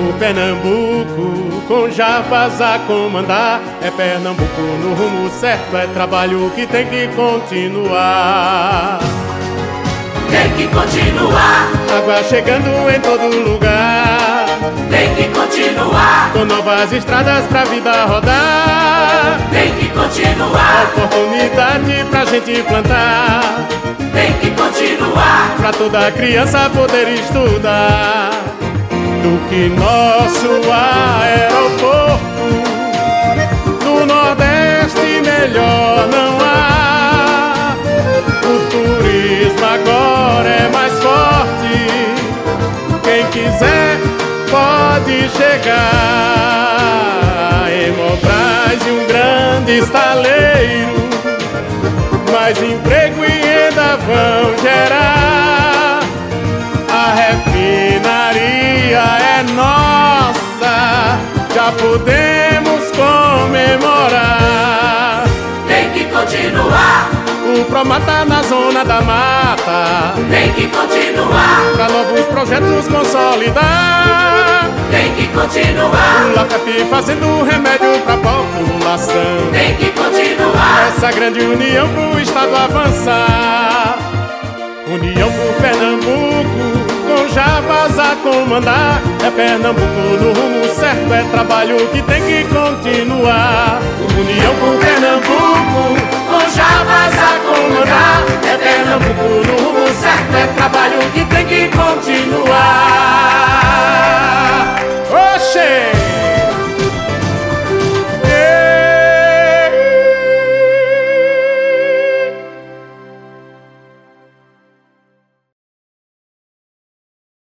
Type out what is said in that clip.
por Pernambuco, com Jarbas a comandar. É Pernambuco no rumo certo, é trabalho que tem que continuar. Tem que continuar. Água chegando em todo lugar. Tem que continuar. Com novas estradas pra vida rodar. Tem que continuar. Oportunidade pra gente plantar. Tem que continuar. Pra toda criança poder estudar. Do que nosso aeroporto no Nordeste melhor não há. O turismo agora é mais forte. Quem quiser pode chegar. Hemobras e um grande estaleiro, mais emprego e renda vão gerar. A refinaria é nossa, já podemos comemorar. Tem que continuar. O Promata na zona da mata. Tem que continuar. Pra novos projetos consolidar. Tem que continuar. O LAFEP fazendo remédio pra população. Tem que continuar. Essa grande união pro estado avançar. União por Pernambuco, com Jarbas a comandar. É Pernambuco no rumo certo, é trabalho que tem que continuar. União por Pernambuco, Com Jarbas